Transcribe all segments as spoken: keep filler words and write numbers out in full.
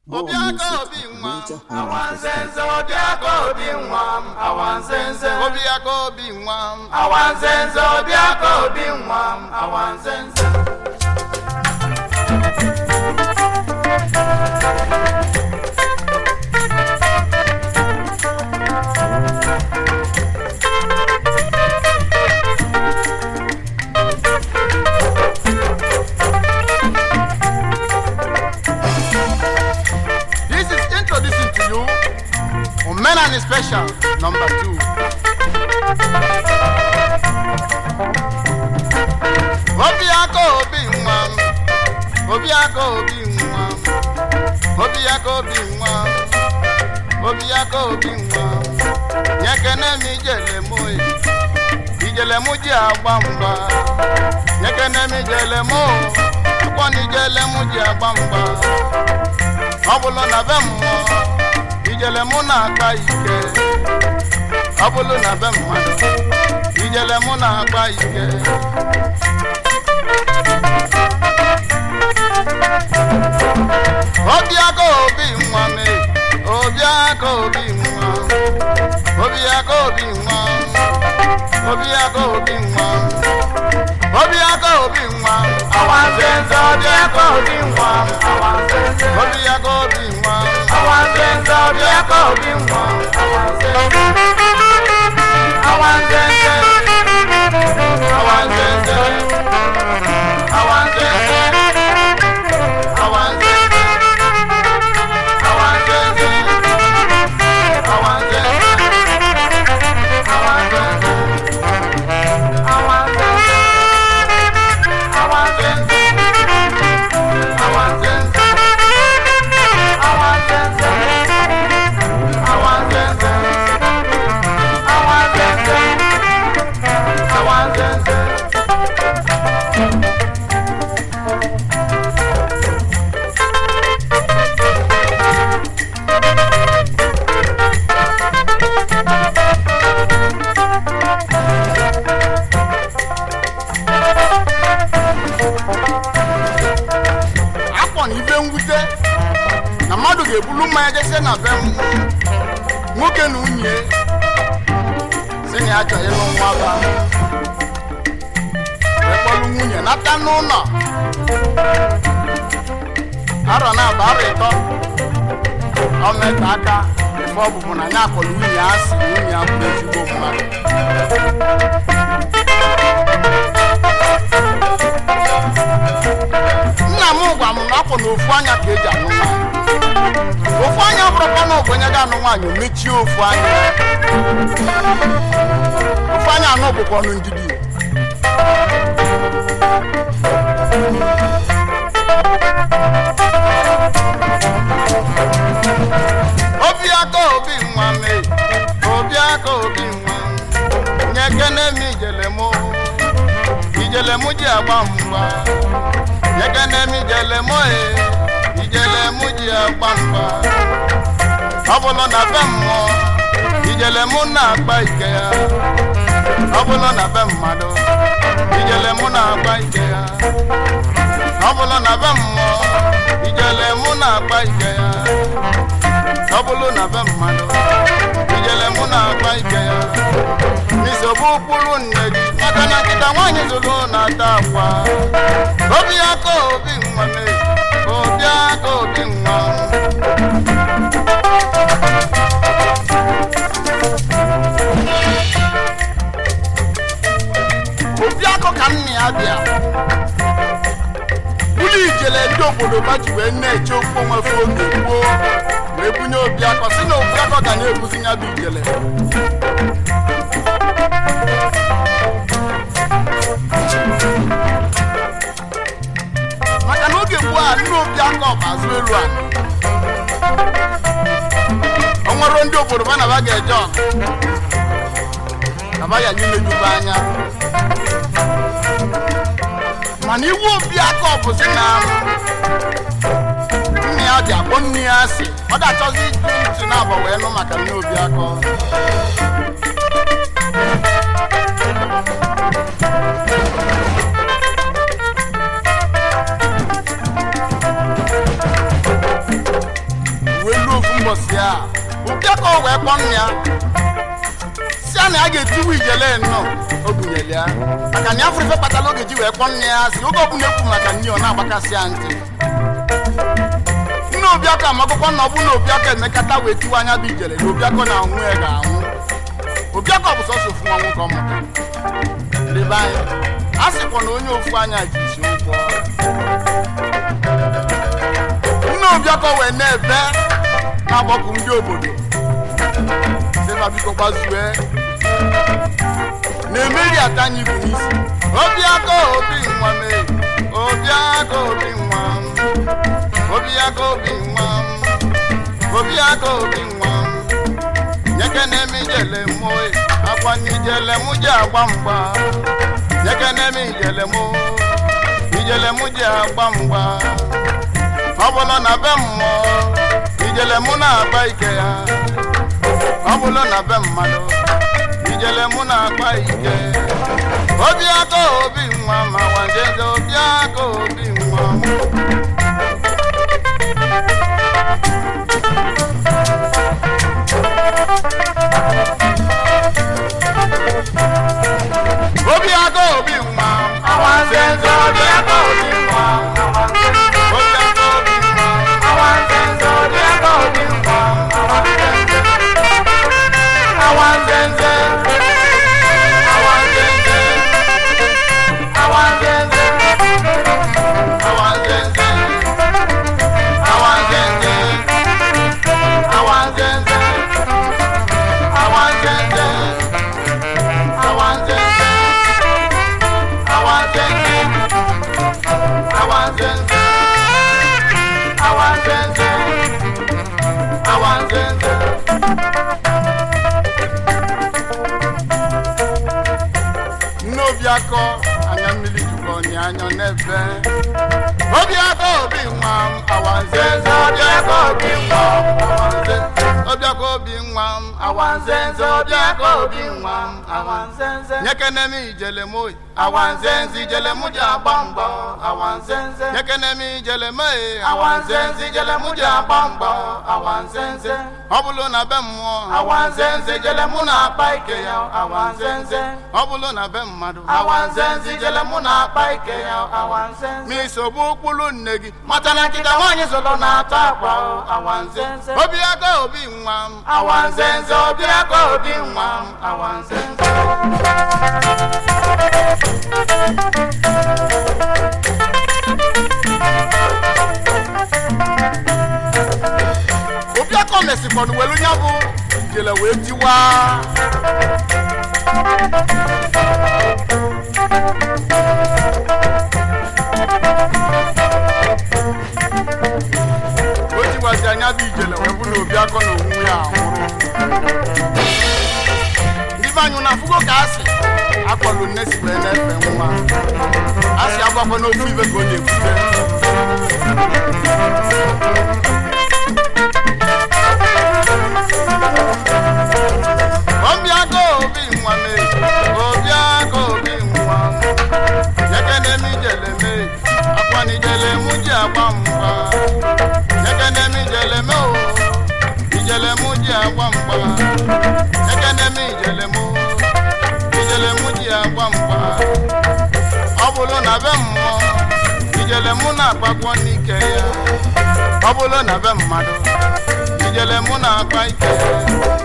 Obiako Binwam, Awanzenze, Obiako Binwam, Awanzenze, Obiako Binwam, Awanzenze, Obiako Binwam, Awanzenze. Men and Special number two. Obiako Binwam, Obiako Binwam, Obiako Binwam, Obiako Binwam. Nyekene mi jele moi, ijele muji agbamba. Nyekene mi jele mo, kwani jele muji agbamba. Obulo na bemmo. Ijele muna agba ike Abulu na be mmadu Ijele muna agba ike Obiako Binwam Obiako Binwam Obiako Binwam Obiako Binwam Obiako Binwam Awanzenze Obiako Binwam Awanzenze Obiako Binwam Awanzenze Obiako Binwam Awanzenze Awanzenze Awanzenze Awanzenze Buluma jese na bem nwoke na unye sini acho yelo nwa ba ekolu nwunye nata n'ụlọ aro na bare to o meta aka ifo obubu na nya akolu nwunye asi nwunye abu ezigbo mmadụ nna m gwa m na ọkụ na ofu anya ka eji anụ nwaanyị ofu anya bụrụkwa na ogbenye ga anụ nwaanyị mechie ofu anya ofu anya anụ bụkwa ọnụ ndidi Obiako Binwam Obiako Binwam nyekene mi jelemo ijelemu ji agba mgba nyekene mi jelemo e Ijele muji agbamba Obulo na be mmo Ijele muna agba ike ya Obulo na be mmadu Ijele muna agba ike ya Obulo na be mmo Ijele muna agba ike ya Obulo na be mmadu Ijele muna agba ike ya Misobu pulu nnedi Makana kita nwanyi zulu na takwa Obiako Binwam Obiako Binwam Obiako ka nni abịa Uli ijele ndị obodo baji wee na-eche okwu nwefe oge gboo wee bunye Obiako si na Obiako ga na-ebuzi ya bụ ijele Nnu Obiako bazụ elu a o nwere ndị obodo ba na ba ga-eje ọgụ na ba ya n'ime duba anya mana iwu Obiako bụzi na nne ya dị akpọ nne ya asị ọ ga-achọzi iju ntị na-abọ wee nụ maka nne Obiako bosia ubia ko we kwanya sia na age tiwu ijele no ogunyelia aka ni afrife pataloge ji we kwanya si ogo bu neku maka ni ona agbakasi anti no bia ka makoko no bu no bia ka mekata we tiwu anya bi ijele no bia ko na hu e ga hu obia ko bu so so fun won ko mo le bai asiko na onye ofu anya ji si ugbo no bia ko we na ebe na boku ndi obodo se ma bi ko bazue ne meri atanyi bu nisi obi aka obi nwa me obi aka obi nwa obi aka obi nwa obi aka obi nwa nyeke ne mi jele mo akwa ni jele mu je agba mgba nyeke ne mi jele mo ijele mu je agba mgba obolo na be mo ijele mu na agba ike ya obolo na be mmado ijele mu na agba ike obi aka obi nwa ma wanjenze obi aka obi nwa obi aka obi nwa awanzenze obi aka obi nwa obi aka obi nwa awanzenze obi aka obi nwa awanzenze awanzenze awanzenze awanzenze awanzenze awanzenze awanzenze Nobiako anya mili juko ni anya neve Obiako obi nwam awanzenze Obiako obi nwam awanzenze Obiako obi nwam awanzenze Obiako obi nwam awanzenze Nyekene mi jele moi awanzenze jele muja bamba awanzenze Nyekene mi jele mai awanzenze jele muja bamba awanzenze Obulo na bemmo awanzenze jele muna paike ya awanzenze Obulo na bemmadu awanzenze jele muna paike ya awanzenze Mi sobu kulu negi matana kita wanye solo na takwa awanzenze Obiako obi nwam awanzenze Obiako obi nwam awanzenze Obiako mesi kono welu nyabu jele we tiwa Oji wazi anya bi jele we bu no Obiako no hu ya ahuru Ndibanyu na fugo ka asi akọlù nesi be na efe nwa asi agbakọ no fu ibe ko nye kute Obiako obi nwa me Obiako obi nwa Nyekene mi jele me akwa ni jele mu je agba mgba Nyekene mi jele me o ijele mu je agba mgba Nyekene mi jele mu ijele mu je agba mgba Obulo na be mmo ijele mu na agbagwo nike ya Obulo na be mmado ijele mu na agba ike ya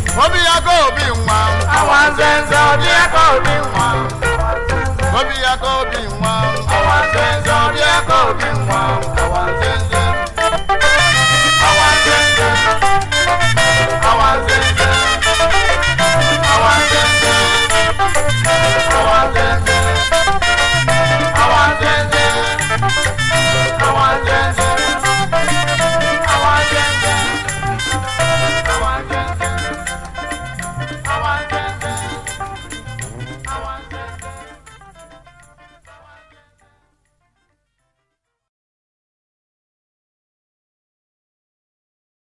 obi ya ka obi nwa awanzenze obi ya ka obi nwa obi ya ka obi nwa awanzenze obi ya ka obi nwa